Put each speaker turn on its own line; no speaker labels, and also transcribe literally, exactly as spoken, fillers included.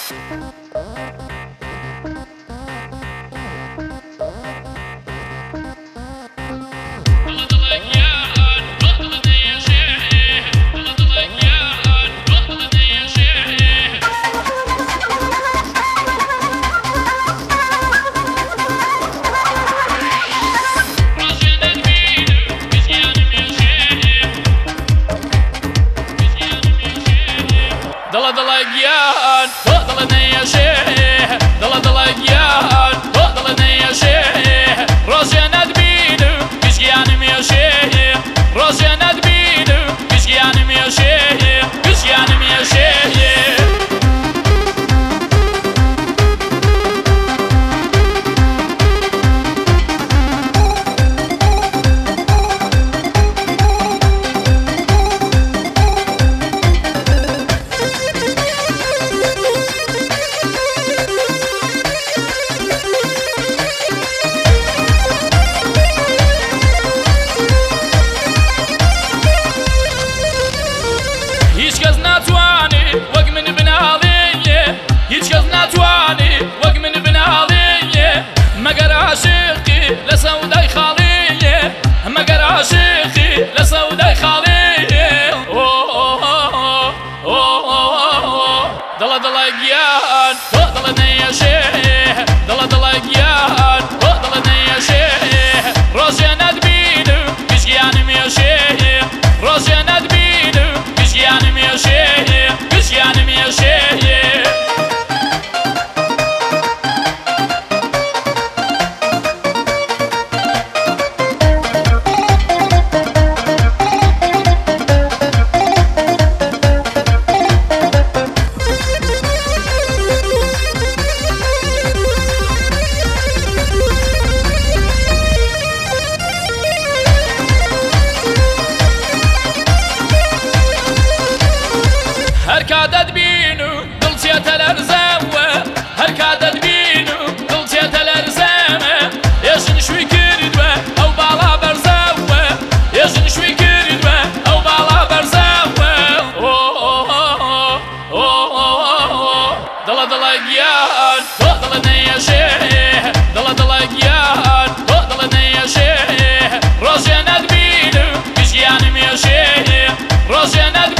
دڵە دڵەگیان تۆ دڵە نەیەشێ دڵە دڵەگیان تۆ دڵە نەیەشێ ڕۆژێنەت بینم گشتیانم ێشێ ڕۆژێنەت بینم گشتیانم ێشێ گشتیانم ێشێ هیچ کەس ناتوانێ وەک من بناڵێیە هیچ کەس ناتوانێ وەک من بناڵێیە مەگەر عاشقی لە سەودای خاڵێیە مەگەر عاشقی لە سەودای خاڵێیە دڵە دڵەگیان تۆ دڵە نەیەشێ دڵە دڵەگیان تۆ دڵە نەیەشێ ڕۆژێنەت بینم گشتیانم ێشێ ڕۆژێنەت بینم گشتیانم ێشێ گشتیانم ێشێ هەر کاتت بینم دڵ چێتە لەرزەمە هەر کاتت بینم دڵ چێتە لەرزەمە ێژن شووی کردوە ئەو باڵا بەرزەوە ێژن شووی کردوە ئەو باڵا بەرزەوە دڵە دڵەگیان تۆ دڵە نەیەشێ دڵە دڵەگیان تۆ دڵە نەیەشێ ڕۆژێنەت بینم گشتیانم ێشێ ڕۆژێنەت